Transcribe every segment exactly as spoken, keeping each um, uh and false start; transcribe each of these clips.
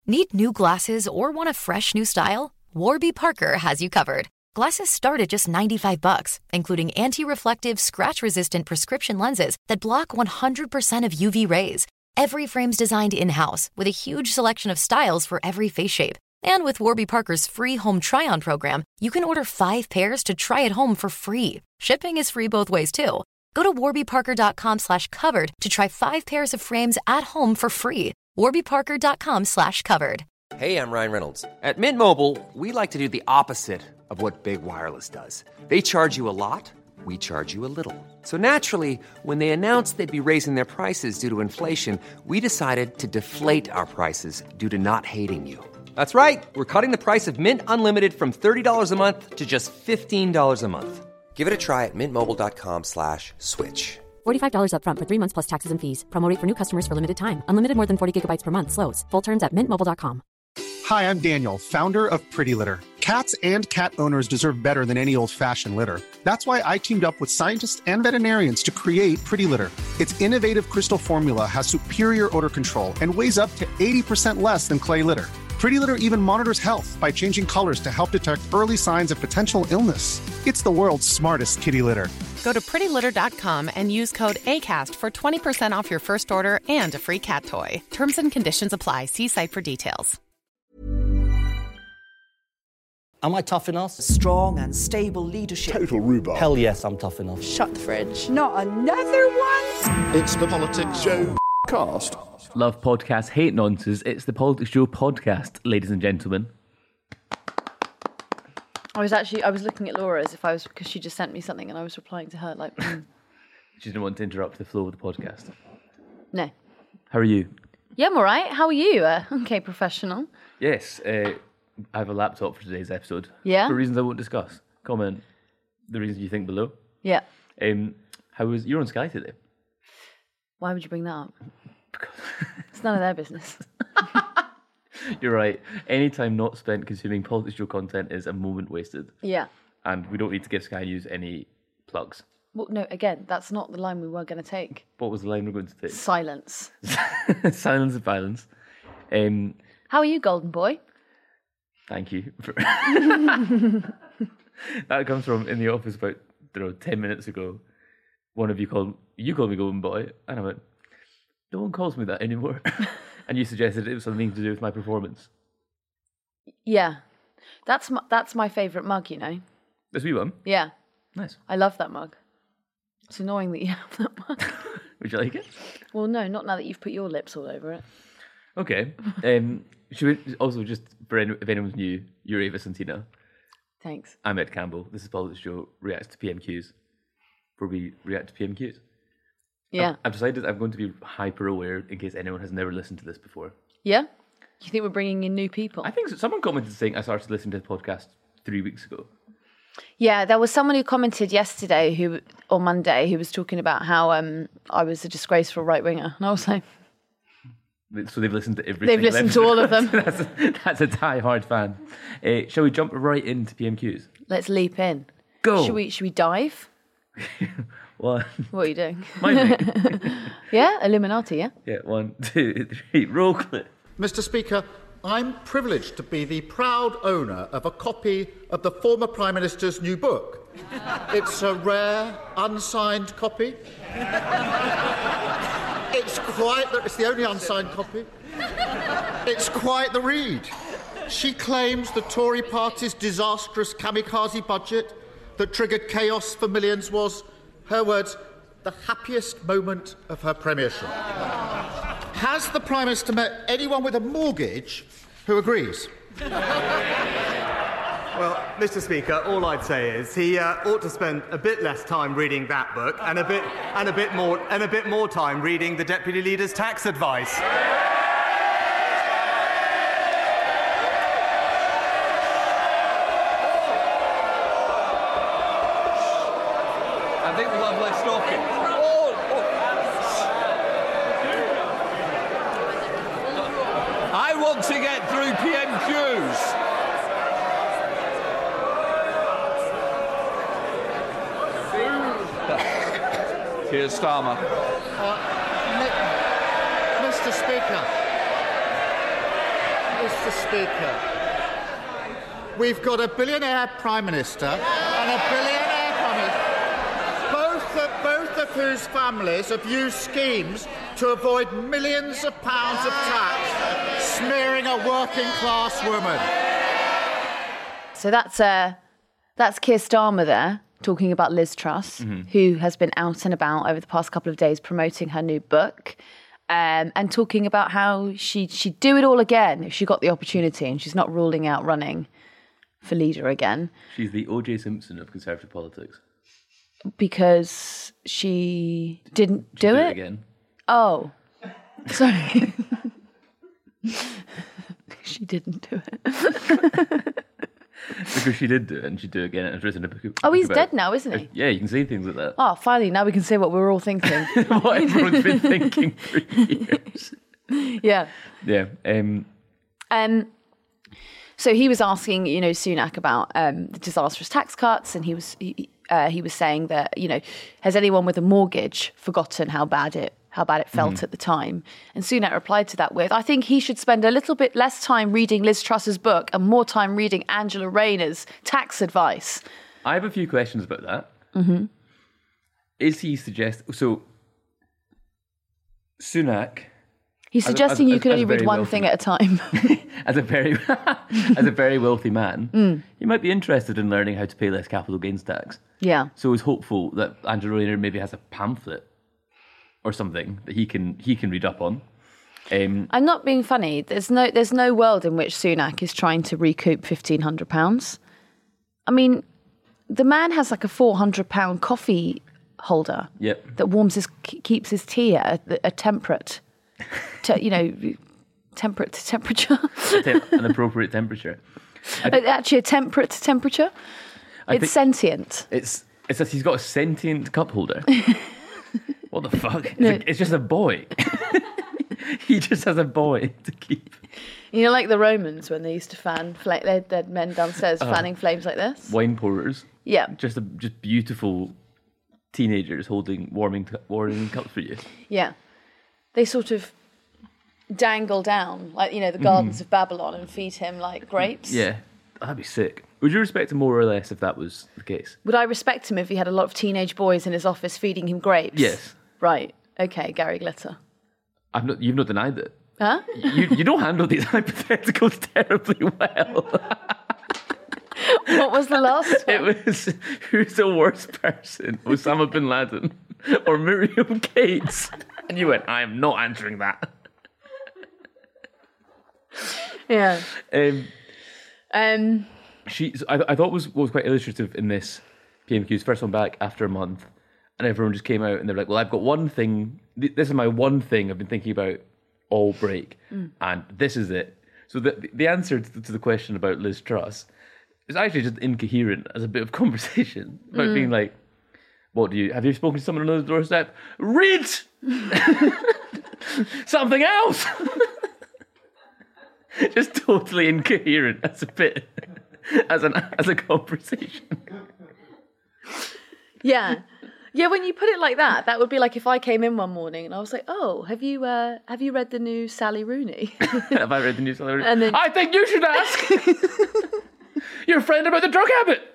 Need new glasses or want a fresh new style? Warby Parker has you covered. Glasses start at just ninety-five bucks, including anti-reflective, scratch-resistant prescription lenses that block one hundred percent of U V rays. Every frame's designed in-house with a huge selection of styles for every face shape. And with Warby Parker's free home try-on program, you can order five pairs to try at home for free. Shipping is free both ways, too. Go to warbyparker.com slash covered to try five pairs of frames at home for free. warbyparker.com slash covered. Hey, I'm Ryan Reynolds. At Mint Mobile, we like to do the opposite of what Big Wireless does. They charge you a lot, we charge you a little. So naturally, when they announced they'd be raising their prices due to inflation, we decided to deflate our prices due to not hating you. That's right. We're cutting the price of Mint Unlimited from thirty dollars a month to just fifteen dollars a month. Give it a try at mintmobile.com slash switch. forty-five dollars up front for three months plus taxes and fees. Promo rate for new customers for limited time. Unlimited more than forty gigabytes per month. Slows full terms at mint mobile dot com. Hi, I'm Daniel, founder of Pretty Litter. Cats and cat owners deserve better than any old-fashioned litter. That's why I teamed up with scientists and veterinarians to create Pretty Litter. Its innovative crystal formula has superior odor control and weighs up to eighty percent less than clay litter. Pretty Litter even monitors health by changing colors to help detect early signs of potential illness. It's the world's smartest kitty litter. Go to pretty litter dot com and use code ACAST for twenty percent off your first order and a free cat toy. Terms and conditions apply. See site for details. Am I tough enough? Strong and stable leadership. Total rhubarb. Hell yes, I'm tough enough. Shut the fridge. Not another one? It's the Politics Show cast. Love podcasts, hate nonsense. It's the Politics Show podcast, ladies and gentlemen. I was actually, I was looking at Laura as if I was, because she just sent me something and I was replying to her like, mm. She didn't want to interrupt the flow of the podcast. No. How are you? Yeah, I'm all right. How are you? Uh, okay, professional. Yes, uh, I have a laptop for today's episode. Yeah? For reasons I won't discuss. Comment the reasons you think below. Yeah. Um, how was, you're on Sky today. Why would you bring that up? It's none of their business. You're right. Any time not spent consuming Politics Show content is a moment wasted. Yeah. And we don't need to give Sky News any plugs. Well, no, again, that's not the line we were going to take. What was the line we're going to take? Silence. Silence and violence. Um, How are you, Golden Boy? Thank you. For that comes from in the office about, I don't know, ten minutes ago. One of you called, you called me Golden Boy, and I went, no one calls me that anymore. And you suggested it was something to do with my performance. Yeah. That's my, that's my favourite mug, you know. This wee one? Yeah. Nice. I love that mug. It's annoying that you have that mug. Would you like it? Well, no, not now that you've put your lips all over it. Okay. Um, should we also, just for any, if anyone's new, you're Ava Santina. Thanks. I'm Ed Campbell. This is Politics Show reacts to P M Qs, where we react to P M Qs. Yeah. I've, I've decided I'm going to be hyper aware in case anyone has never listened to this before. Yeah? You think we're bringing in new people? I think so. Someone commented saying I started listening to the podcast three weeks ago. Yeah, there was someone who commented yesterday, who or Monday, who was talking about how um, I was a disgraceful right winger, and I was like, so they've listened to every. They've listened episode. to all of them. that's, a, that's a die-hard fan. Uh, shall we jump right into P M Qs? Let's leap in. Go. Should we? Should we dive? One. What are you doing? Mine. Yeah, Illuminati. Yeah. Yeah. One, two, three. Roll clip. Mister Speaker, I'm privileged to be the proud owner of a copy of the former Prime Minister's new book. It's a rare, unsigned copy. It's quite the, it's the only unsigned copy. It's quite the read. She claims the Tory party's disastrous kamikaze budget that triggered chaos for millions was, her words, the happiest moment of her premiership. Has the Prime Minister met anyone with a mortgage who agrees? Well, Mister Speaker, all I'd say is he uh, ought to spend a bit less time reading that book and a bit and a bit more and a bit more time reading the Deputy Leader's tax advice. I think we'll have less talking. I want to get through P M Qs. Keir Starmer. Uh, Mister Speaker, Mister Speaker, we've got a billionaire Prime Minister and a billionaire Prime Minister, both of, both of whose families have used schemes to avoid millions of pounds of tax, smearing a working-class woman. So that's uh, that's Keir Starmer there, talking about Liz Truss, mm-hmm. who has been out and about over the past couple of days promoting her new book. Um, and talking about how she, she'd do it all again if she got the opportunity, and she's not ruling out running for leader again. She's the O J Simpson of Conservative politics. Because she didn't She'd do, do it? it again. Oh, sorry. She didn't do it. Because she did do it, and she'd do it again. And it's written a book. Oh, he's about, dead now, isn't he? Yeah, you can say things like that. Oh, finally, now we can say what we were all thinking. What everyone's been thinking for years. Yeah. Yeah. Um, um, so he was asking, you know, Sunak about um, the disastrous tax cuts, and he was he, uh, he was saying that, you know, has anyone with a mortgage forgotten how bad it how bad it felt mm-hmm. at the time? And Sunak replied to that with, I think he should spend a little bit less time reading Liz Truss's book and more time reading Angela Rayner's tax advice. I have a few questions about that. Mm-hmm. Is he suggest so? Sunak. He's suggesting as, you as, can as only read one wealthy, thing at a time. as a very, as a very wealthy man, mm. he might be interested in learning how to pay less capital gains tax. Yeah. So he's hopeful that Angela Rayner maybe has a pamphlet or something that he can he can read up on. Um, I'm not being funny. There's no there's no world in which Sunak is trying to recoup fifteen hundred pounds. I mean, the man has like a four hundred pound coffee holder. Yep. That warms his keeps his tea at a, a temperate, te, you know, temperate temperature. a temp, an appropriate temperature. Th- Actually, a temperate temperature. I it's sentient. It's it's that he's got a sentient cup holder. What the fuck? It's, No. a, it's just a boy. He just has a boy to keep. You know, like the Romans when they used to fan, fla- they had, they had men downstairs Oh. fanning flames like this. Wine pourers. Yeah. Just a, just beautiful teenagers holding warming warming cups for you. Yeah. They sort of dangle down, like, you know, the gardens Mm. of Babylon and feed him like grapes. Yeah, that'd be sick. Would you respect him more or less if that was the case? Would I respect him if he had a lot of teenage boys in his office feeding him grapes? Yes. Right. Okay, Gary Glitter. I've not. You've not denied it. Huh? You you don't handle these hypotheticals terribly well. What was the last one? It was, who's the worst person? Osama bin Laden or Miriam Cates? And you went, I am not answering that. Yeah. Um, Um, she, I, I thought was was quite illustrative in this P M Q's first one back after a month, and everyone just came out and they're like, well, I've got one thing, th- this is my one thing I've been thinking about all break, Mm. and this is it. So the the answer to, to the question about Liz Truss is actually just incoherent as a bit of conversation about Mm. being like, what do you, have you spoken to someone on the doorstep? Read something else. Just totally incoherent as a bit, as an as a conversation. yeah. Yeah, when you put it like that, that would be like if I came in one morning and I was like, "Oh, have you uh, have you read the new Sally Rooney?" Have I read the new Sally Rooney? And then- I think you should ask your friend about the drug habit.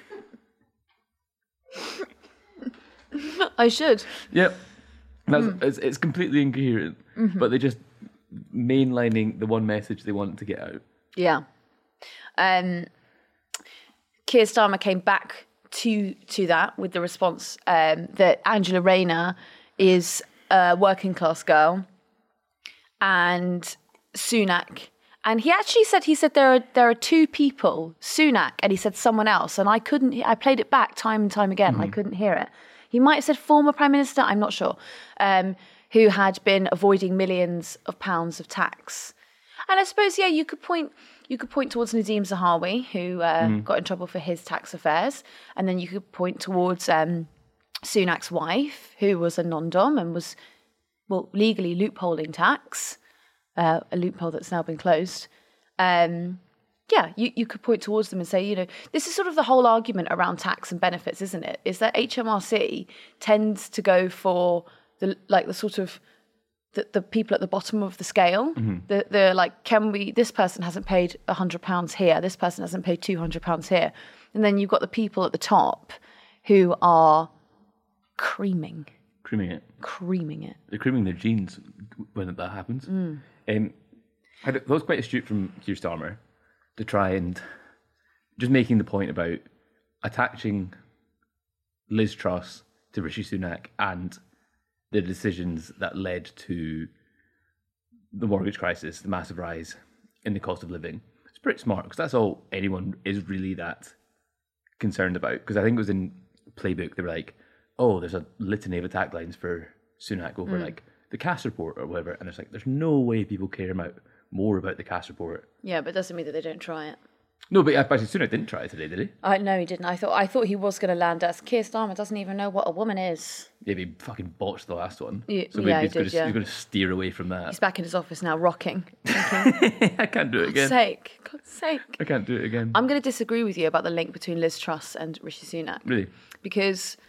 I should. Yep, that's it's, it's completely incoherent, Mhm. but they just mainlining the one message they want to get out. Yeah. Um, Keir Starmer came back to to that with the response um, that Angela Rayner is a working class girl, and Sunak. And he actually said he said there are there are two people, Sunak, and he said someone else, and I couldn't. I played it back time and time again. Mm-hmm. I couldn't hear it. He might have said former Prime Minister. I'm not sure. Um, who had been avoiding millions of pounds of tax. And I suppose, yeah, you could point you could point towards Nadeem Zahawi, who uh, Mm. got in trouble for his tax affairs. And then you could point towards um, Sunak's wife, who was a non-dom and was, well, legally loopholing tax, uh, a loophole that's now been closed. Um, yeah, you, you could point towards them and say, you know, this is sort of the whole argument around tax and benefits, isn't it? Is that H M R C tends to go for the like the sort of the, the people at the bottom of the scale. Mm-hmm. The, the like, can we, this person hasn't paid one hundred pounds here, this person hasn't paid two hundred pounds here. And then you've got the people at the top who are creaming. Creaming it. Creaming it. They're creaming their jeans when that happens. Mm. Um, I, that was quite astute from Keir Starmer to try and just making the point about attaching Liz Truss to Rishi Sunak and the decisions that led to the mortgage crisis, the massive rise in the cost of living. It's pretty smart because that's all anyone is really that concerned about. Because I think it was in Playbook, they were like, oh, there's a litany of attack lines for Sunak over mm. like the Cass report or whatever. And it's like, there's no way people care about more about the Cass report. Yeah, but it doesn't mean that they don't try it. No, but actually Sunak didn't try it today, did he? I no, he didn't. I thought I thought he was going to land us. Keir Starmer doesn't even know what a woman is. Yeah, he fucking botched the last one. Yeah, so yeah, he's, he did, going to, yeah. he's going to steer away from that. He's back in his office now, rocking. Thinking, I can't do it again. God's sake, God's sake. I can't do it again. I'm going to disagree with you about the link between Liz Truss and Rishi Sunak. Really? Because,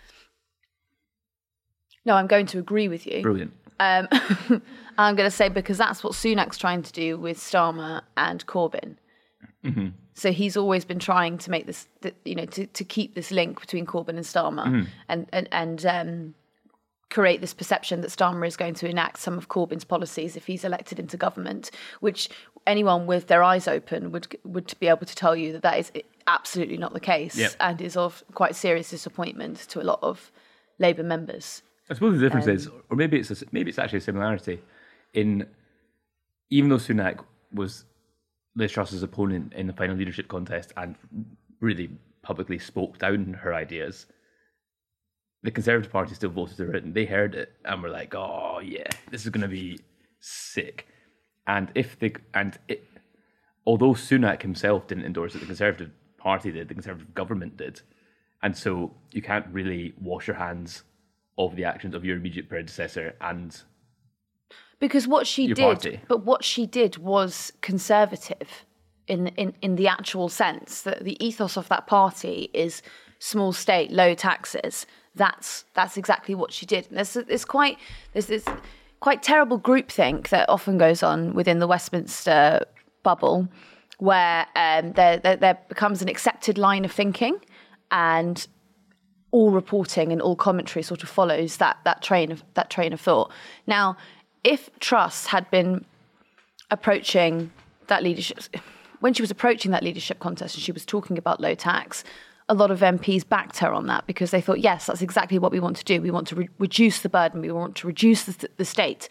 no, I'm going to agree with you. Brilliant. Um, I'm going to say because that's what Sunak's trying to do with Starmer and Corbyn. Mm-hmm. So he's always been trying to make this, you know, to, to keep this link between Corbyn and Starmer mm-hmm. and and, and um, create this perception that Starmer is going to enact some of Corbyn's policies if he's elected into government, which anyone with their eyes open would would be able to tell you that that is absolutely not the case yep. and is of quite serious disappointment to a lot of Labour members. I suppose the difference um, is, or maybe it's a, maybe it's actually a similarity in, even though Sunak was Liz Truss's opponent in the final leadership contest and really publicly spoke down her ideas, the Conservative Party still voted her in. They heard it and were like, "Oh yeah, this is going to be sick." And if they and it, although Sunak himself didn't endorse it, the Conservative Party did, the Conservative government did, and so you can't really wash your hands of the actions of your immediate predecessor and. Because what she Your did, party. but what she did was conservative in, in, in the actual sense that the ethos of that party is small state, low taxes. That's that's exactly what she did. And there's there's quite there's this quite terrible groupthink that often goes on within the Westminster bubble, where um, there, there there becomes an accepted line of thinking, and all reporting and all commentary sort of follows that that train of that train of thought. Now, if Truss had been approaching that leadership, when she was approaching that leadership contest and she was talking about low tax, a lot of M Ps backed her on that because they thought, yes, that's exactly what we want to do. We want to re- reduce the burden. We want to reduce the, the state.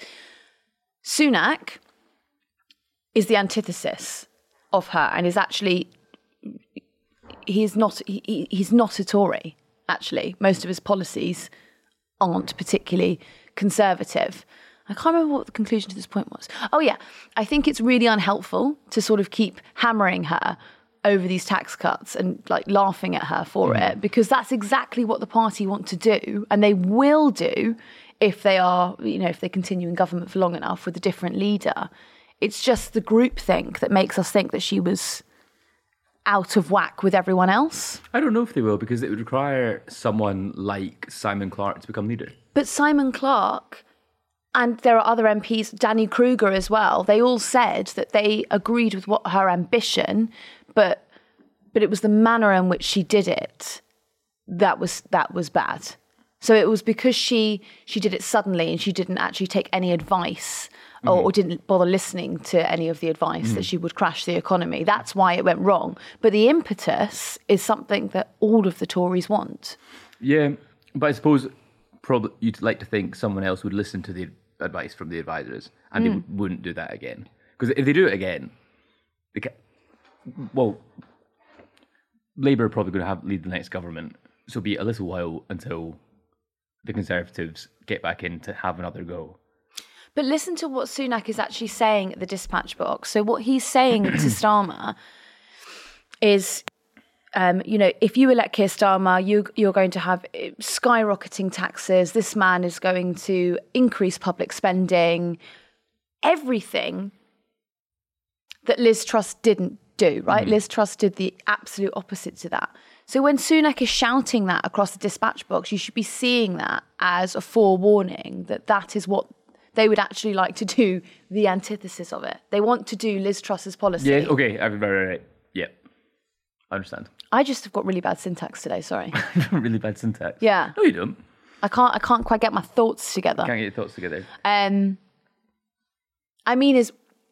Sunak is the antithesis of her and is actually, he is not, he, he's not a Tory, actually. Most of his policies aren't particularly conservative. I can't remember what the conclusion to this point was. Oh, yeah. I think it's really unhelpful to sort of keep hammering her over these tax cuts and like laughing at her for mm. it, because that's exactly what the party want to do. And they will do if they are, you know, if they continue in government for long enough with a different leader. It's just the groupthink that makes us think that she was out of whack with everyone else. I don't know if they will, because it would require someone like Simon Clarke to become leader. But Simon Clarke... And there are other M Ps, Danny Kruger as well, they all said that they agreed with what her ambition, but but it was the manner in which she did it that was that was bad. So it was because she she did it suddenly and she didn't actually take any advice mm-hmm. or, or didn't bother listening to any of the advice mm-hmm. that she would crash the economy. That's why it went wrong. But the impetus is something that all of the Tories want. Yeah, but I suppose probably you'd like to think someone else would listen to the advice from the advisors and mm. they wouldn't do that again. Because if they do it again, they can, well, Labour are probably going to have lead the next government, so it'll be a little while until the Conservatives get back in to have another go. But listen to what Sunak is actually saying at the dispatch box. So what he's saying to Starmer is, um, you know, if you elect Keir Starmer, you, you're going to have skyrocketing taxes. This man is going to increase public spending, everything that Liz Truss didn't do, right? Mm-hmm. Liz Truss did the absolute opposite to that. So when Sunak is shouting that across the dispatch box, you should be seeing that as a forewarning that that is what they would actually like to do the antithesis of it. They want to do Liz Truss's policy. Yeah, okay, right, right, right. Yeah, I understand. I just have got really bad syntax today, sorry. Really bad syntax? Yeah. No, you don't. I can't I can't quite get my thoughts together. Can't get your thoughts together. Um, I mean, is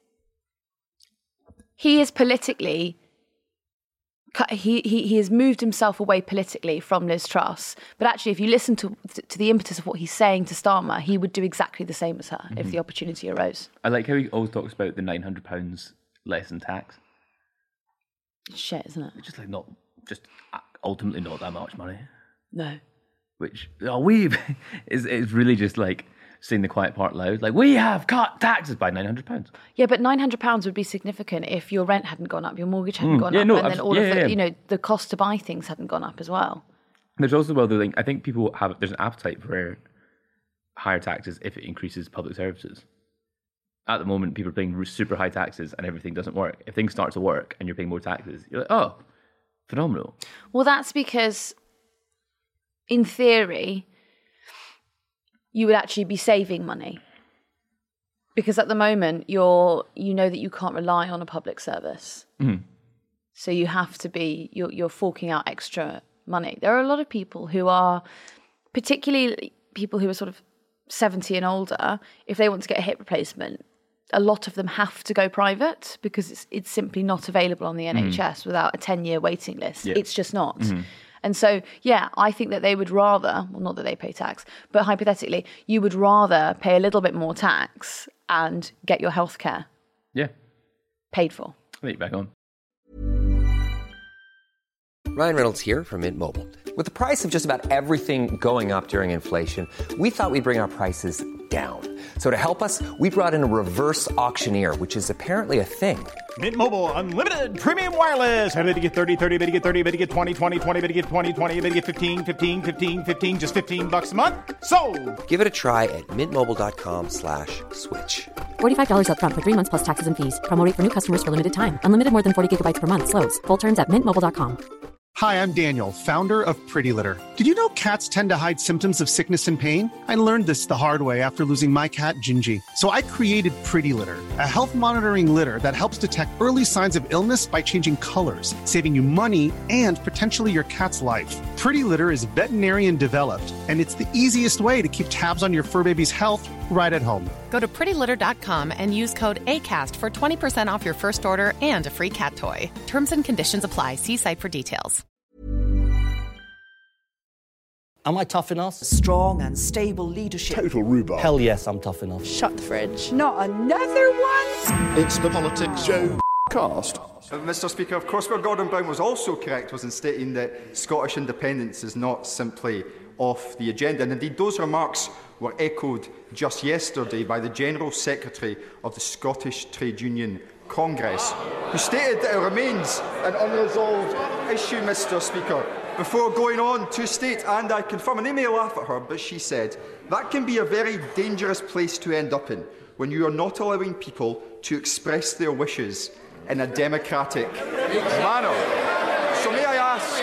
he is politically... He, he he has moved himself away politically from Liz Truss, but actually, if you listen to to the impetus of what he's saying to Starmer, he would do exactly the same as her mm-hmm. if the opportunity arose. I like how he always talks about the nine hundred pounds less in tax. Shit, isn't it? It's just like not, just ultimately not that much money. No. Which oh, we is is really just like saying the quiet part loud. Like, we have cut taxes by nine hundred pounds. Yeah, but nine hundred pounds would be significant if your rent hadn't gone up, your mortgage hadn't mm, gone yeah, up, no, and then all yeah, of the, yeah. you know, the cost to buy things hadn't gone up as well. There's also, well, the thing, I think people have, there's an appetite for higher taxes if it increases public services. At the moment, people are paying super high taxes and everything doesn't work. If things start to work and you're paying more taxes, you're like, oh, phenomenal. Well, that's because, in theory, you would actually be saving money. Because at the moment, you're you know that you can't rely on a public service. Mm. So you have to be, you're, you're forking out extra money. There are a lot of people who are, particularly people who are sort of seventy and older, if they want to get a hip replacement, a lot of them have to go private because it's it's simply not available on the N H S mm. without a ten-year waiting list. Yeah. It's just not. Mm-hmm. And so, yeah, I think that they would rather, well, not that they pay tax, but hypothetically, you would rather pay a little bit more tax and get your healthcare yeah. paid for. I'll let you back on. Ryan Reynolds here from Mint Mobile. With the price of just about everything going up during inflation, we thought we'd bring our prices down. So to help us, we brought in a reverse auctioneer, which is apparently a thing. Mint Mobile Unlimited Premium Wireless. How to get thirty, thirty, how to get thirty, how to get twenty, twenty, twenty, how to get twenty, twenty, how to get fifteen, fifteen, fifteen, fifteen, just fifteen bucks a month? Sold! Give it a try at mintmobile.com slash switch. forty-five dollars up front for three months plus taxes and fees. Promo rate for new customers for limited time. Unlimited more than forty gigabytes per month. Slows full terms at mint mobile dot com. Hi, I'm Daniel, founder of Pretty Litter. Did you know cats tend to hide symptoms of sickness and pain? I learned this the hard way after losing my cat, Gingy. So I created Pretty Litter, a health monitoring litter that helps detect early signs of illness by changing colors, saving you money and potentially your cat's life. Pretty Litter is veterinarian developed, and it's the easiest way to keep tabs on your fur baby's health right at home. Go to pretty litter dot com and use code ACAST for twenty percent off your first order and a free cat toy. Terms and conditions apply. See site for details. Am I tough enough? Strong and stable leadership. Total rhubarb. Hell yes, I'm tough enough. Shut the fridge. Not another one? It's the Politics Show cast. Uh, Mister Speaker, of course, where Gordon Brown was also correct was in stating that Scottish independence is not simply off the agenda. And indeed, those remarks were echoed just yesterday by the General Secretary of the Scottish Trade Union Congress, who stated that it remains an unresolved issue, Mister Speaker, before going on to state, and I confirm, and they may laugh at her, but she said, that can be a very dangerous place to end up in when you are not allowing people to express their wishes in a democratic manner. So may I ask,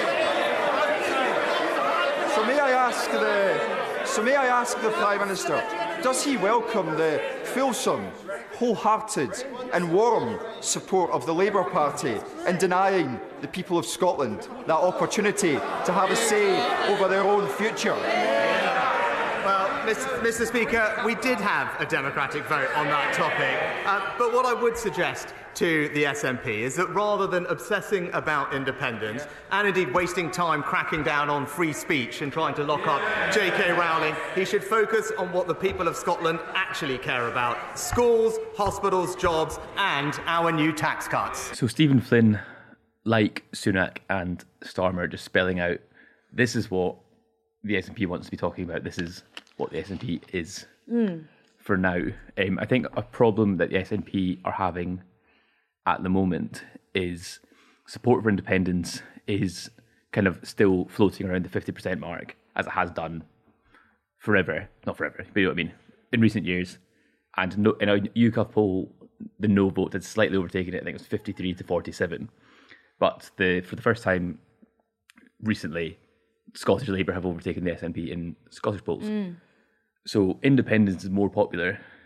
so may I ask the, so may I ask the Prime Minister, does he welcome the fulsome, wholehearted and warm support of the Labour Party in denying the people of Scotland that opportunity to have a say over their own future? Well, Mister Speaker, we did have a democratic vote on that topic, uh, but what I would suggest to the S N P is that rather than obsessing about independence and indeed wasting time cracking down on free speech and trying to lock up J K Rowling, he should focus on what the people of Scotland actually care about: schools, hospitals, jobs and our new tax cuts. So Stephen Flynn, like Sunak and Starmer, just spelling out, this is what the S N P wants to be talking about. This is what the S N P is Mm. for now. Um, I think a problem that the S N P are having at the moment is support for independence is kind of still floating around the fifty percent mark, as it has done forever. Not forever, but you know what I mean, in recent years. And no, in a YouGov poll, the no vote had slightly overtaken it. I think it was fifty-three to forty-seven. But the for the first time recently, Scottish Labour have overtaken the S N P in Scottish polls. Mm. So independence is more popular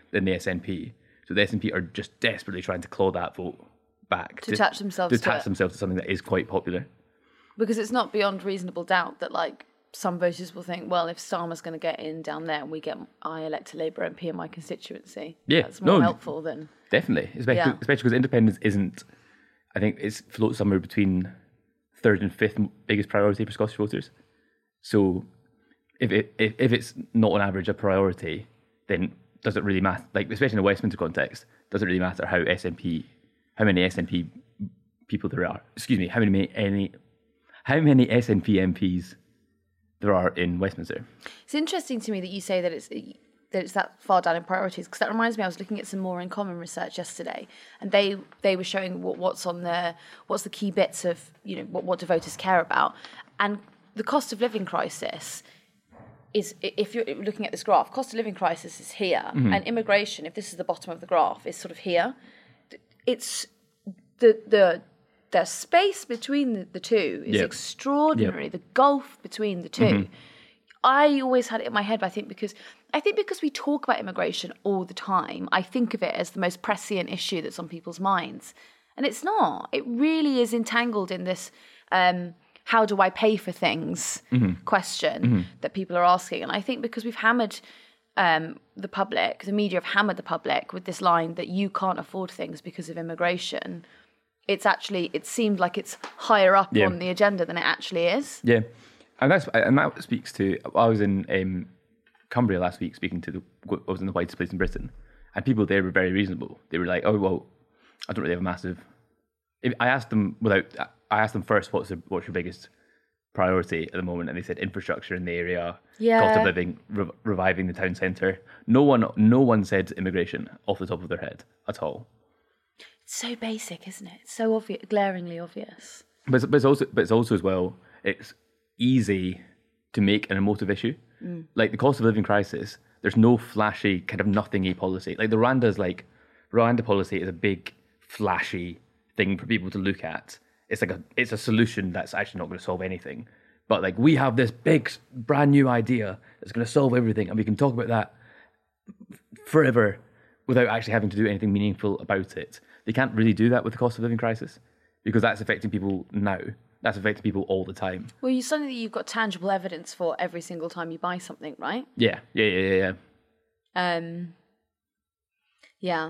than the S N P. So the S N P are just desperately trying to claw that vote back. To attach themselves to to attach it. themselves to something that is quite popular. Because it's not beyond reasonable doubt that, like, some voters will think, well, if Starmer's going to get in down there and we get, I elect a Labour M P in my constituency, Yeah, that's more no, helpful than... Definitely, especially Yeah. especially because independence isn't, I think it's floats somewhere between third and fifth biggest priority for Scottish voters. So if it if, if it's not on average a priority, then does it really matter? Like, especially in the Westminster context, does it really matter how S N P, how many S N P people there are? Excuse me, how many any, how many S N P M Ps there are in Westminster? It's interesting to me that you say that it's that it's that far down in priorities, because that reminds me, I was looking at some More in Common research yesterday, and they they were showing what, what's on the what's the key bits of, you know, what what do voters care about, and the cost of living crisis is, if you're looking at this graph, cost of living crisis is here, Mhm. and immigration, if this is the bottom of the graph, is sort of here. It's the the the space between the, the two is Yep. extraordinary. Yep. The gulf between the 2 Mhm. I always had it in my head, but I think because I think because we talk about immigration all the time, I think of it as the most prescient issue that's on people's minds, and it's not. It really is entangled in this um, "how do I pay for things" Mhm. question Mhm. that people are asking, and I think because we've hammered um, the public, the media have hammered the public with this line that you can't afford things because of immigration. It's actually, it seemed like it's higher up Yeah. on the agenda than it actually is. Yeah, and that's and that speaks to. I was in um, Cumbria last week speaking to the. I was in the whitest place in Britain, and people there were very reasonable. They were like, "Oh well, I don't really have a massive." If I asked them without. I asked them first, "What's the, what's your biggest priority at the moment?" And they said infrastructure in the area, Yeah. cost of living, re- reviving the town centre. No one, no one said immigration off the top of their head at all. It's so basic, isn't it? It's so obvious, glaringly obvious. But it's, but it's also, but it's also as well, it's easy to make an emotive issue. Mm. Like the cost of living crisis, there's no flashy kind of nothingy policy. Like the Rwanda's like, Rwanda policy is a big flashy thing for people to look at. It's like a, it's a solution that's actually not going to solve anything. But like we have this big brand new idea that's going to solve everything, and we can talk about that forever without actually having to do anything meaningful about it. They can't really do that with the cost of living crisis because that's affecting people now. That's affecting people all the time. Well, you something that you've got tangible evidence for every single time you buy something, right? Yeah, yeah, yeah, yeah, yeah. Um, yeah.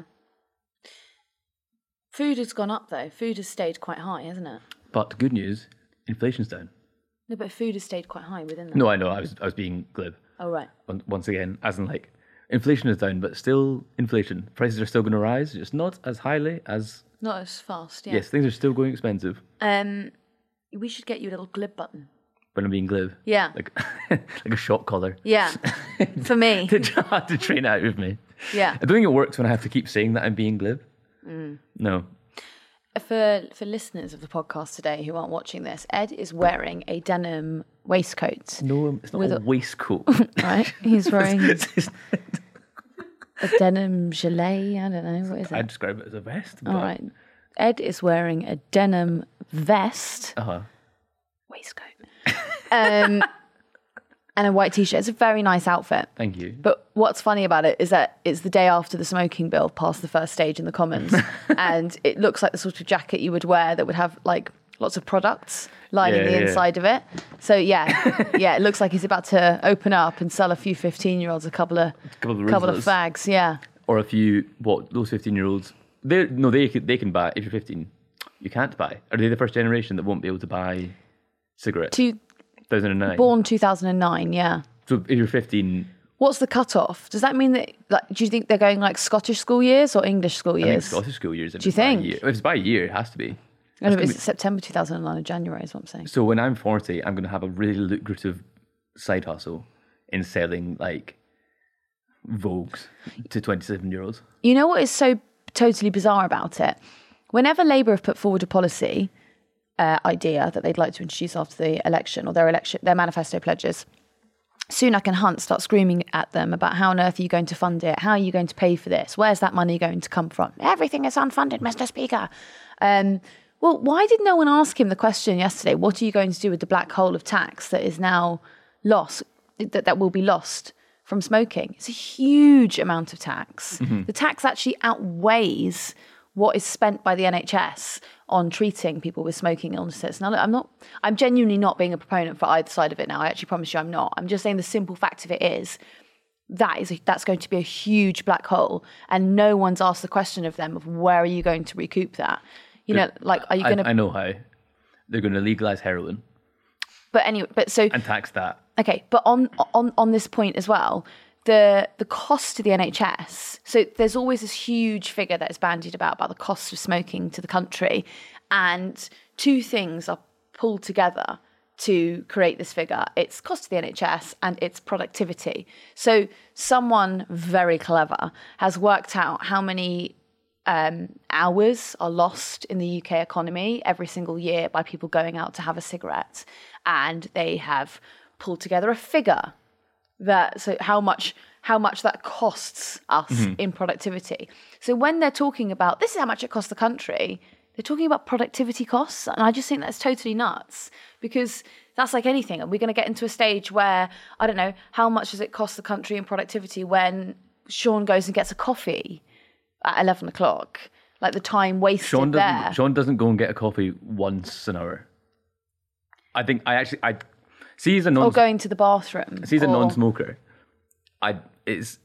Food has gone up though. Food has stayed quite high, hasn't it? But the good news, inflation's down. No, but food has stayed quite high within that. No, I know. I was I was being glib. Oh right. On- Once again, as in like, inflation is down, but still inflation. Prices are still going to rise, just not as highly as. Not as fast. Yeah. Yes, things are still going expensive. Um, we should get you a little glib button. When I'm being glib. Yeah. Like like a shock collar. Yeah. For me. to, try to train out with me. Yeah. I don't think it works when I have to keep saying that I'm being glib. Mm. No. For for listeners of the podcast today who aren't watching this, Ed is wearing a denim waistcoat. No, it's not with a waistcoat. Right? He's wearing a denim gilet. I don't know. What is it? I describe it as a vest. All right. Ed is wearing a denim vest, Uh-huh. waistcoat, um, and a white t-shirt. It's a very nice outfit. Thank you. But what's funny about it is that it's the day after the smoking bill passed the first stage in the Commons, and it looks like the sort of jacket you would wear that would have like lots of products lining Yeah, the yeah. inside of it. So yeah, yeah, it looks like he's about to open up and sell a few fifteen-year-olds a couple of couple of, couple of Rizlas. fags. Yeah. Or if you, what, those fifteen-year-olds, they no, they can, they can buy, if you're fifteen, you can't buy. Are they the first generation that won't be able to buy cigarettes? Two, two thousand nine. born two thousand nine. Yeah. So if you're fifteen, What's the cut-off? Does that mean that, like, do you think they're going like Scottish school years or English school I think years? Scottish school years. if Do you it's by a think? year. If it's by a year, it has to be. I know, That's but gonna it's September two thousand nine or January is what I'm saying. be- So when I'm forty, I'm going to have a really lucrative side hustle in selling like Vogues to twenty-seven-year-olds. You know what is so totally bizarre about it? Whenever Labour have put forward a policy uh, idea that they'd like to introduce after the election or their election, their manifesto pledges, Sunak and Hunt start screaming at them about how on earth are you going to fund it? How are you going to pay for this? Where's that money going to come from? Everything is unfunded, Mister Speaker. Um, well, why did no one ask him the question yesterday? What are you going to do with the black hole of tax that is now lost, that, that will be lost from smoking. It's a huge amount of tax. Mm-hmm. The tax actually outweighs what is spent by the N H S on treating people with smoking illnesses. Now, look, I'm not, I'm genuinely not being a proponent for either side of it now. I actually promise you I'm not. I'm just saying the simple fact of it is that is a, that's going to be a huge black hole, and no one's asked the question of them of where are you going to recoup that? You know, like, are you going to... I know how. They're going to legalise heroin. But anyway, but so... And tax that. Okay, but on on on this point as well, the the cost to the N H S, so there's always this huge figure that is bandied about, about the cost of smoking to the country, and two things are pulled together to create this figure. It's cost to the N H S and it's productivity. So someone very clever has worked out how many um, hours are lost in the U K economy every single year by people going out to have a cigarette, and they have pulled together a figure that so how much how much that costs us Mm-hmm. in productivity. So when they're talking about this is how much it costs the country, they're talking about productivity costs, and I just think that's totally nuts, because that's like anything. Are we going to get into a stage where, I don't know, how much does it cost the country in productivity when Sean goes and gets a coffee at eleven o'clock? Like the time wasted Sean doesn't, there. Sean doesn't go and get a coffee once an hour. I think I actually I see he's a non or going to the bathroom. see he's a or- non-smoker. I it's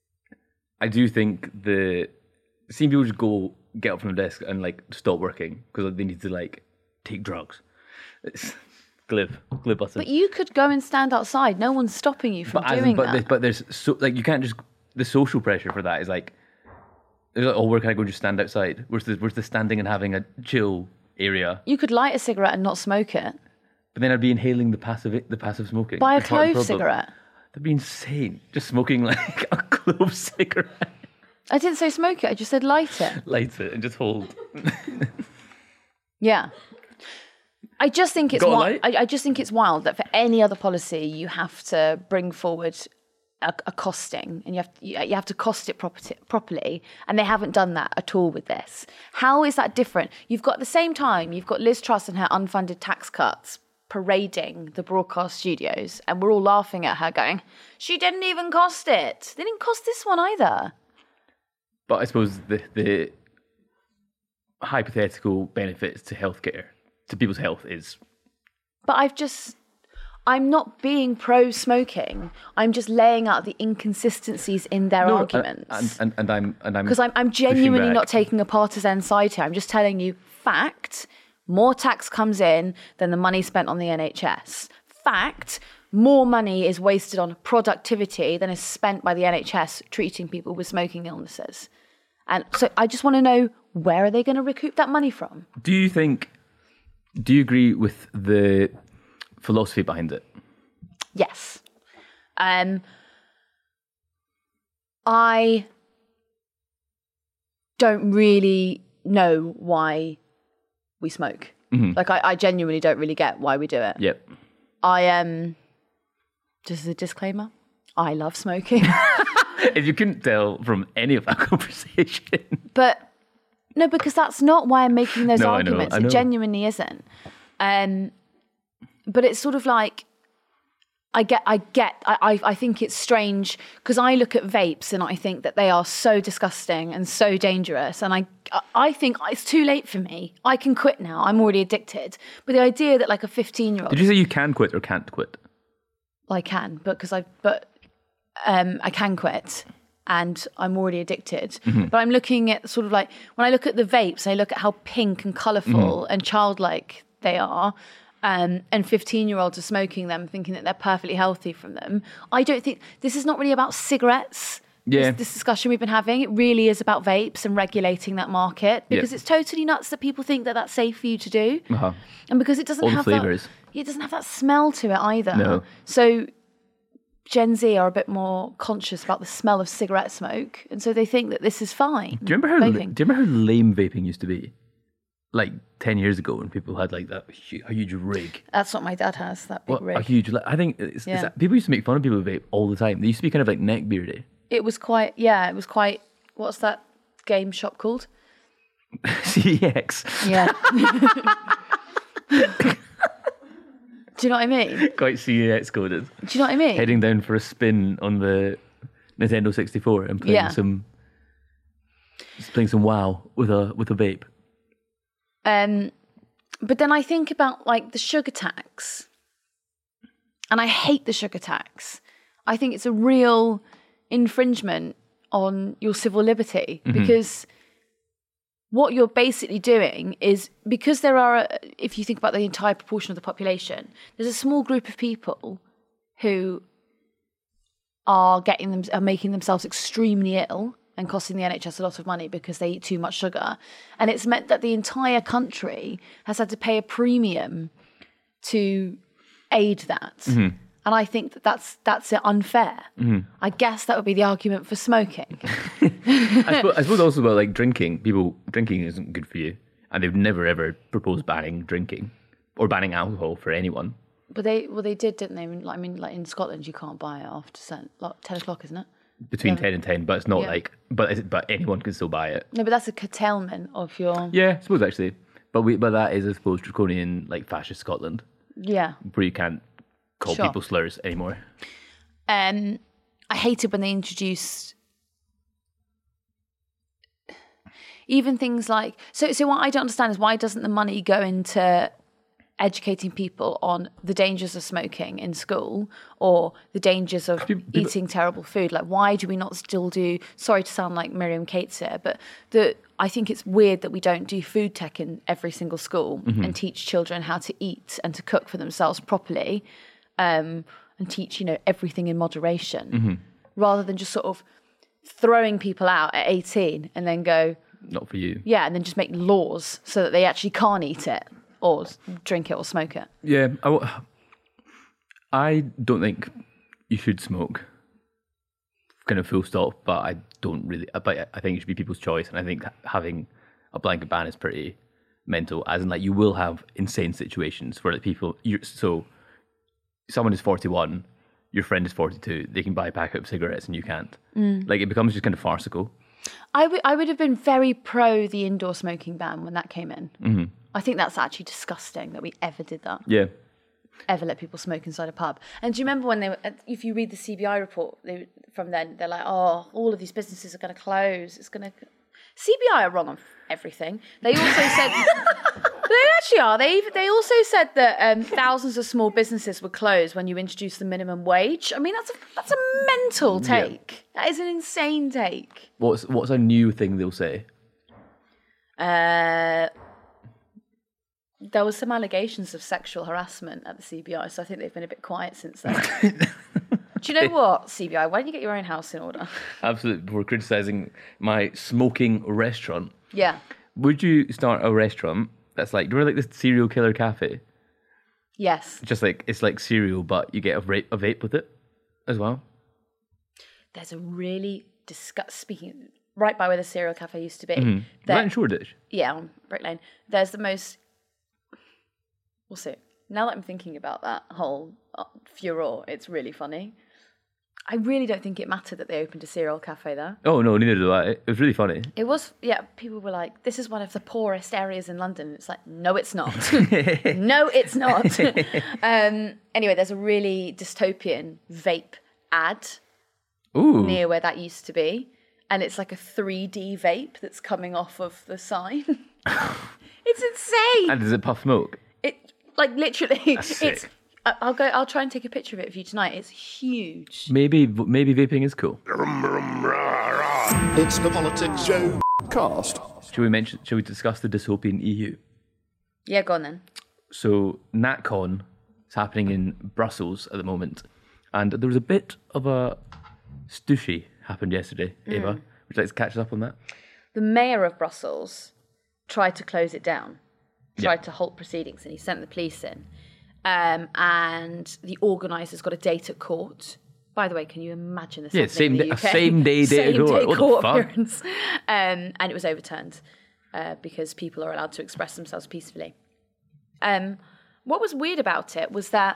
I do think the seeing people just go get up from the desk and like stop working because they need to like take drugs. It's glib, glib button. But you could go and stand outside. No one's stopping you from But, as in, doing but, that. there's, but there's so like you can't just the social pressure for that is like, it's like oh where can I go and just stand outside? Where's the where's the standing and having a chill area? You could light a cigarette and not smoke it. But then I'd be inhaling the passive the passive smoking. Buy a It's part of the clove problem. cigarette. That'd be insane. Just smoking like a clove cigarette. I didn't say smoke it. I just said light it. Light it and just hold. Yeah. I just think it's Got a wi- light? I, I just think it's wild that for any other policy you have to bring forward a, a costing, and you have to, you, you have to cost it property, properly, and they haven't done that at all with this. How is that different? You've got at the same time you've got Liz Truss and her unfunded tax cuts parading the broadcast studios, and we're all laughing at her going, she didn't even cost it. They didn't cost this one either. But I suppose the the hypothetical benefits to healthcare, to people's health, is But I've just, I'm not being pro-smoking. I'm just laying out the inconsistencies in their No, arguments. and, and and I'm and I'm Because I'm, I'm pushing genuinely back. not taking a partisan side here. I'm just telling you, fact, more tax comes in than the money spent on the N H S. Fact, more money is wasted on productivity than is spent by the N H S treating people with smoking illnesses. And so I just want to know, where are they going to recoup that money from? Do you think? Do you agree with the philosophy behind it? Yes. Um, I don't really know why we smoke. Mhm. Like, I, I genuinely don't really get why we do it. Yep. I um, just as a disclaimer, I love smoking. If you couldn't tell from any of our conversation. But no, because that's not why I'm making those No, I know, arguments. I know. It genuinely isn't. Um, but it's sort of like, I get, I get, I, I, I think it's strange because I look at vapes and I think that they are so disgusting and so dangerous. And I, I think it's too late for me. I can quit now. I'm already addicted. But the idea that like a fifteen year old, Did you say you can quit or can't quit? I can, but because I, but um, I can quit, and I'm already addicted. Mhm. But I'm looking at sort of like when I look at the vapes, I look at how pink and colourful Mhm. and childlike they are, um, and fifteen year olds are smoking them, thinking that they're perfectly healthy from them. I don't think this is not really about cigarettes. Yeah. This, this discussion we've been having, it really is about vapes and regulating that market, because Yeah. it's totally nuts that people think that that's safe for you to do. Uh-huh. And because it doesn't All the have flavours. that, it doesn't have that smell to it either. No. So Gen Z are a bit more conscious about the smell of cigarette smoke, and so they think that this is fine. Do you remember how Vaping. do you remember how lame vaping used to be? Like ten years ago, when people had like that hu- a huge rig. That's what my dad has, that big What rig. a huge! li- I think it's, Yeah. it's, people used to make fun of people who vape all the time. They used to be kind of like neck beardy. It was quite, yeah, it was quite, what's that game shop called? C E X. Yeah. Do you know what I mean? Quite C E X coded. Do you know what I mean? Heading down for a spin on the Nintendo sixty-four and playing Yeah. some playing some WoW with a with a vape. Um, but then I think about like the sugar tax, and I hate the sugar tax. I think it's a real infringement on your civil liberty Mhm. because what you're basically doing is, because there are, if you think about the entire proportion of the population, there's a small group of people who are getting them are making themselves extremely ill and costing the N H S a lot of money because they eat too much sugar. And it's meant that the entire country has had to pay a premium to aid that. Mhm. And I think that that's, that's unfair. Mhm. I guess that would be the argument for smoking. I, suppose, I suppose also about like drinking. People drinking isn't good for you, and they've never ever proposed banning drinking or banning alcohol for anyone. But they, well, they did, didn't they? I mean, like, I mean, like in Scotland, you can't buy it after sen- like ten o'clock, isn't it? Between Yeah. ten and ten, but it's not Yeah. like, but it's, but anyone can still buy it. No, but that's a curtailment of your. Yeah, I suppose actually, but we but that is I suppose draconian like fascist Scotland, Yeah. where you can't call Sure. people slurs anymore. Um, I hated when they introduced even things like so. So what I don't understand is why doesn't the money go into educating people on the dangers of smoking in school or the dangers of eating terrible food? Like, why do we not still do? Sorry to sound like Miriam Cates here, but the I think it's weird that we don't do food tech in every single school Mhm. and teach children how to eat and to cook for themselves properly. Um, and teach, you know, everything in moderation, Mhm. rather than just sort of throwing people out at eighteen and then go, Not for you. yeah, and then just make laws so that they actually can't eat it or s- drink it or smoke it. Yeah, I, w- I don't think you should smoke. Kind of full stop, but I don't really. But I think it should be people's choice, and I think having a blanket ban is pretty mental. As in, like, you will have insane situations where like, people. You're, so, someone is forty-one, your friend is forty-two. They can buy a packet of cigarettes, and you can't. Mm. Like, it becomes just kind of farcical. I would I would have been very pro the indoor smoking ban when that came in. hmm I think that's actually disgusting that we ever did that. Yeah. Ever let people smoke inside a pub. And do you remember when they were, if you read the C B I report they, from then, they're like, oh, all of these businesses are going to close. It's going to... C B I are wrong on everything. They also said... they actually are. They they also said that um, thousands of small businesses would close when you introduce the minimum wage. I mean, that's a, that's a mental Yeah. take. That is an insane take. What's what's a new thing they'll say? Uh, there was some allegations of sexual harassment at the C B I, so I think they've been a bit quiet since then. Do you know what, C B I? Why don't you get your own house in order? Absolutely. Before criticising my smoking restaurant. Yeah. Would you start a restaurant that's like, do you remember like this serial killer cafe? Yes. Just like, it's like cereal, but you get a vape, a vape with it as well. There's a really disgust. Speaking right by where the cereal cafe used to be. Mm-hmm. Is there- that in Shoreditch? Yeah, on Brick Lane. There's the most. We'll see. Now that I'm thinking about that whole uh, furore, it's really funny. I really don't think it mattered that they opened a cereal cafe there. Oh, no, neither do I. It was really funny. It was, yeah, people were like, this is one of the poorest areas in London. It's like, no, it's not. No, it's not. um, anyway, there's a really dystopian vape ad Ooh. near where that used to be. And it's like a three D vape that's coming off of the sign. It's insane. And does it puff smoke? It, like, literally, That's it's... sick. I- I'll go. I'll try and take a picture of it for you tonight. It's huge. Maybe maybe vaping is cool. It's the Politics Show cast. Shall we mention? Shall we discuss the dystopian E U? Yeah, go on then. So NatCon is happening in Brussels at the moment, and there was a bit of a stooshy happened yesterday. Eva, Mm. would you like to catch us up on that? The mayor of Brussels tried to close it down, tried Yeah. to halt proceedings, and he sent the police in. Um, and the organisers got a date at court. By the way, can you imagine this? Yeah, happening same in the day- a U K? same day date at Same court. day What the court fuck? appearance. Um, and it was overturned uh, because people are allowed to express themselves peacefully. Um, what was weird about it was that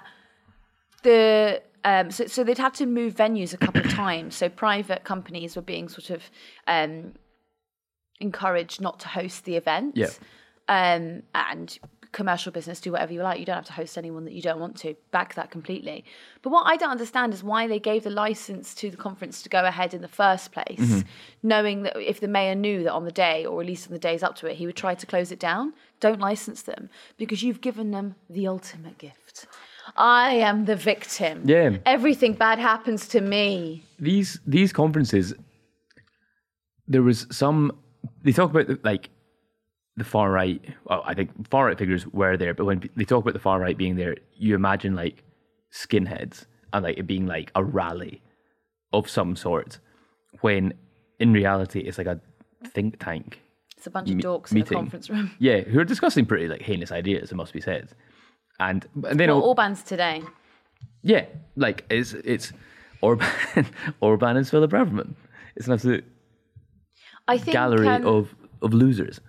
the um, so, so they'd had to move venues a couple of times. So private companies were being sort of um, encouraged not to host the event. Yeah. Um, and commercial business, do whatever you like. You don't have to host anyone that you don't want to. Back that completely. But what I don't understand is why they gave the license to the conference to go ahead in the first place, mm-hmm. knowing that if the mayor knew that on the day, or at least on the days up to it, he would try to close it down. Don't license them, because you've given them the ultimate gift. I am the victim. Yeah. Everything bad happens to me. These these conferences, there was some, they talk about the, like, the far right, well, I think far right figures were there, but when they talk about the far right being there, you imagine like skinheads and like it being like a rally of some sort, when in reality it's like a think tank. It's a bunch of dorks meeting. In a conference room. Yeah, who are discussing pretty like heinous ideas, it must be said. And, and then well, Orban's today. Yeah, like it's it's Orban Orban is Philip Braverman. It's an absolute I think, gallery um, of, of losers.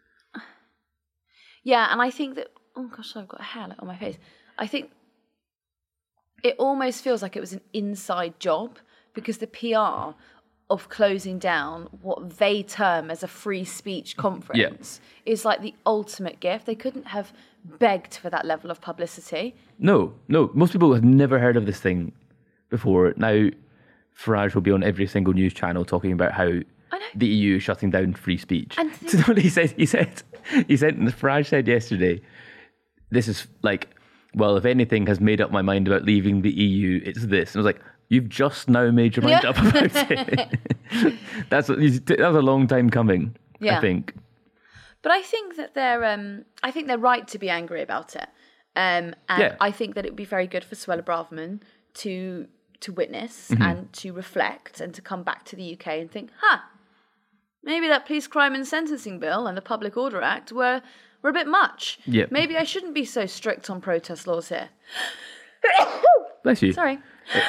Yeah, and I think that, oh gosh, I've got a hair on my face. I think it almost feels like it was an inside job, because the P R of closing down what they term as a free speech conference yeah. is like the ultimate gift. They couldn't have begged for that level of publicity. No, no. Most people have never heard of this thing before. Now, Farage will be on every single news channel talking about how the E U is shutting down free speech. And th- so what he said, he said, he said, Farage said yesterday, this is like, well, if anything has made up my mind about leaving the E U, it's this. And I was like, you've just now made your mind yeah. up about it. That's that was a long time coming, yeah. I think. But I think that they're, um, I think they're right to be angry about it, um, and yeah. I think that it would be very good for Suella Braverman to to witness mm-hmm. and to reflect and to come back to the U K and think, huh, maybe that Police Crime and Sentencing Bill and the Public Order Act were were a bit much. Yep. Maybe I shouldn't be so strict on protest laws here. Bless you. Sorry.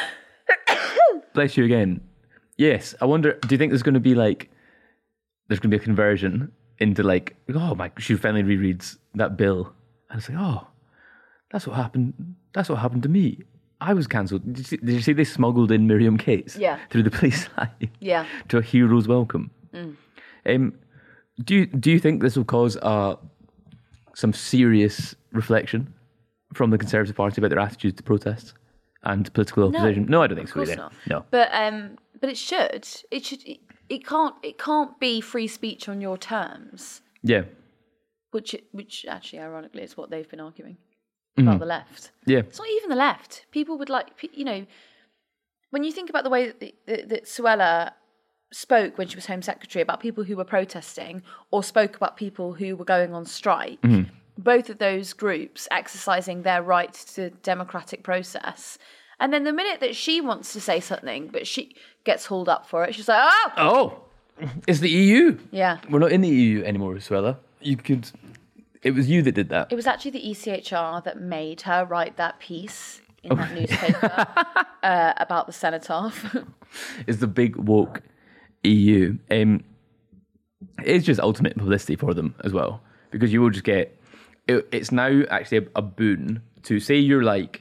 Bless you again. Yes, I wonder, do you think there's going to be like, there's going to be a conversion into like, oh my, she finally rereads that bill. And it's like, oh, that's what happened. That's what happened to me. I was cancelled. Did you see, did you see they smuggled in Miriam Cates? Yeah. Through the police line? Yeah. To a hero's welcome. Mm. Um, do you do you think this will cause uh, some serious reflection from the Conservative Party about their attitude to protests and political opposition? No, no I don't think so either. Not. No. But um, but it should. It should. It, it can't. It can't be free speech on your terms. Yeah. Which which actually, ironically, is what they've been arguing. Mm-hmm. About the left. Yeah. It's not even the left. People would like, you know, when you think about the way that, that, that Suella spoke when she was Home Secretary about people who were protesting, or spoke about people who were going on strike, mm-hmm. both of those groups exercising their right to democratic process. And then the minute that she wants to say something, but she gets hauled up for it, she's like, oh! Oh, it's the E U. Yeah. We're not in the E U anymore, Suella. You could... It was you that did that. It was actually the E C H R that made her write that piece in that newspaper uh, about the cenotaph. It's the big woke E U. Um, it's just ultimate publicity for them as well, because you will just get... It, it's now actually a, a boon to say you're like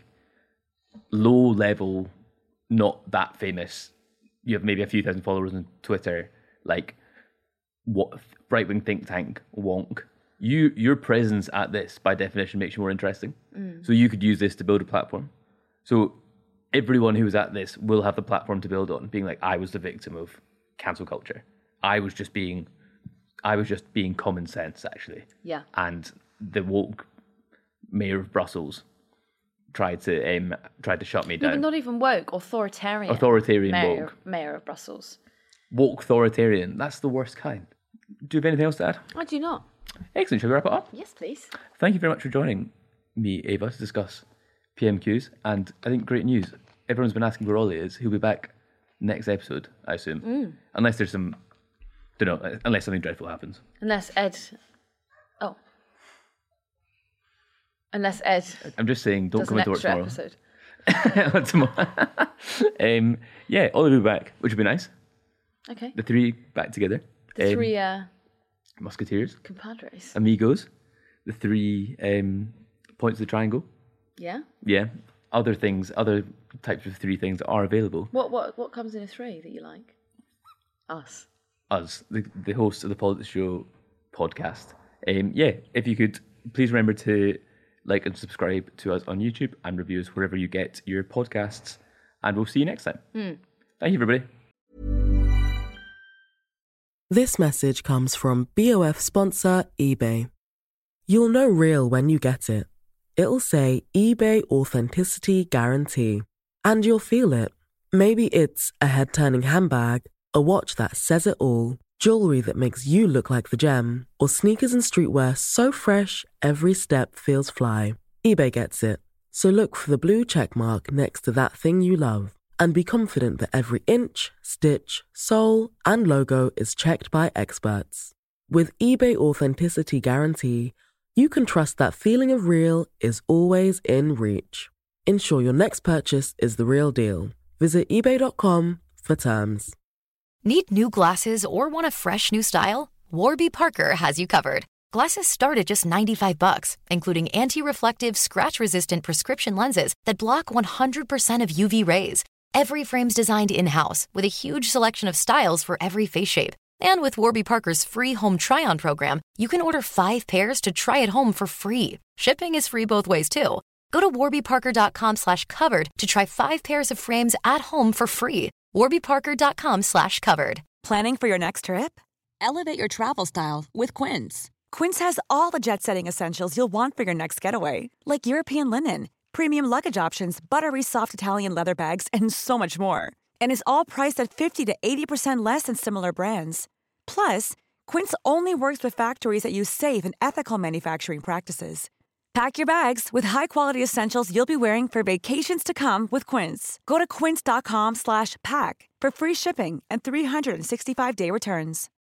low level, not that famous. You have maybe a few thousand followers on Twitter, like what right-wing think tank wonk. You, your presence at this, by definition, makes you more interesting. Mm. So you could use this to build a platform. So everyone who was at this will have the platform to build on, being like, I was the victim of cancel culture. I was just being, I was just being common sense, actually. Yeah. And the woke mayor of Brussels tried to um, tried to shut me down. No, but not even woke, authoritarian. Authoritarian mayor, woke. Mayor of Brussels. Woke authoritarian. That's the worst kind. Do you have anything else to add? I do not. Excellent. Shall we wrap it up? Yes, please. Thank you very much for joining me, Ava, to discuss P M Qs. And I think great news. Everyone's been asking where Ollie is. He'll be back next episode, I assume. Mm. Unless there's some, don't know, unless something dreadful happens. Unless Ed, oh. Unless Ed I'm just saying, don't come into work tomorrow. Episode. tomorrow. um, yeah, Ollie will be back, which would be nice. Okay. The three back together. The um, three... Uh... Musketeers, compadres, amigos, the three um, points of the triangle. Yeah. Yeah. Other things, other types of three things are available. What what what comes in a three that you like? Us. Us, the the hosts of the Politics Show podcast. Um, yeah, if you could please remember to like and subscribe to us on YouTube and review us wherever you get your podcasts. And we'll see you next time. Mm. Thank you, everybody. This message comes from B O F sponsor eBay. You'll know real when you get it. It'll say eBay Authenticity Guarantee. And you'll feel it. Maybe it's a head-turning handbag, a watch that says it all, jewelry that makes you look like the gem, or sneakers and streetwear so fresh every step feels fly. eBay gets it. So look for the blue check mark next to that thing you love. And be confident that every inch, stitch, sole, and logo is checked by experts. With eBay Authenticity Guarantee, you can trust that feeling of real is always in reach. Ensure your next purchase is the real deal. Visit ebay dot com for terms. Need new glasses or want a fresh new style? Warby Parker has you covered. Glasses start at just ninety-five bucks, including anti-reflective, scratch-resistant prescription lenses that block one hundred percent of U V rays. Every frame's designed in-house with a huge selection of styles for every face shape. And with Warby Parker's free home try-on program, you can order five pairs to try at home for free. Shipping is free both ways, too. Go to warby parker dot com slash covered to try five pairs of frames at home for free. warby parker dot com slash covered. Planning for your next trip? Elevate your travel style with Quince. Quince has all the jet-setting essentials you'll want for your next getaway, like European linen, premium luggage options, buttery soft Italian leather bags, and so much more. And is all priced at fifty to eighty percent less than similar brands. Plus, Quince only works with factories that use safe and ethical manufacturing practices. Pack your bags with high-quality essentials you'll be wearing for vacations to come with Quince. Go to quince dot com slash pack for free shipping and three sixty-five day returns.